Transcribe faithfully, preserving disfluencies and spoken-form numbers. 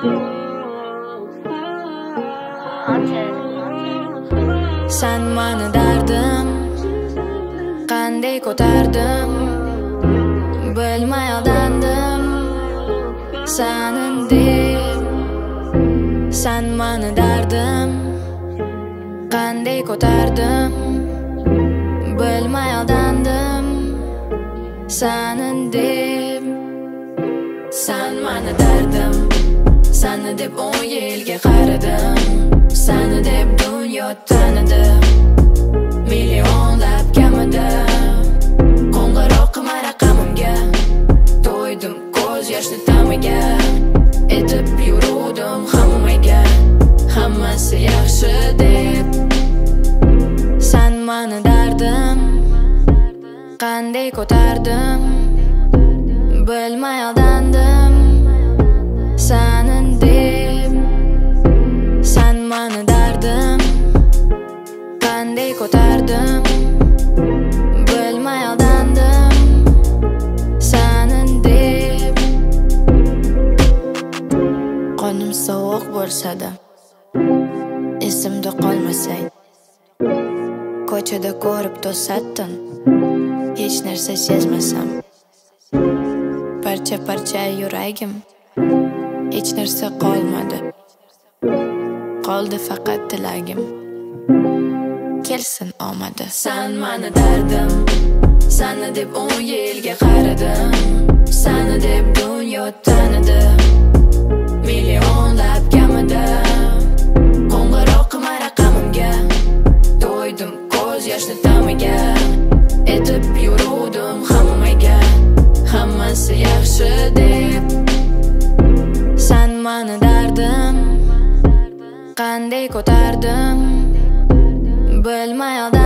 Sen mani dardim qanday ko'tardim, bilmay aldandim sanin deb. Sen mani dardim qanday ko'tardim, bilmay aldandim sanin deb. Sen mani dardim, seni deb o'n yilga qaradim, seni deb dunyo tanidim, millionlab kamida. Qo'ng'iroq qilma raqamimga, to'ydim ko'z yoshni tamiga, etib yuruvdim hammaga, hammasi yaxshi deb. Sen mani dardim qanday ko'tardim, bilmay aldandim sanin deb. Sen mani dardim qanday ko'tardim, bilmay aldandim sanin deb. Qonim sovuq bo'lsa-da, esimda qolmasay, ko'chada ko'rib to'satdim, hech narsa sezmasam. Parcha parcha yuragim, hech narsa qolmadi, qoldi faqat tilagim, kelsin omadi. Sen mani dardim, seni deb o'n yilga qaradim, seni deb dunyo tanidim, millionlab kamida. Qo'ng'iroq qilma raqamimga, to'ydim ko'z yoshni tamiga, etib yuruvdim hammaga, hammasi yaxshi deb. Sen mani dardim qanday ko'tardim, bilmay aldandim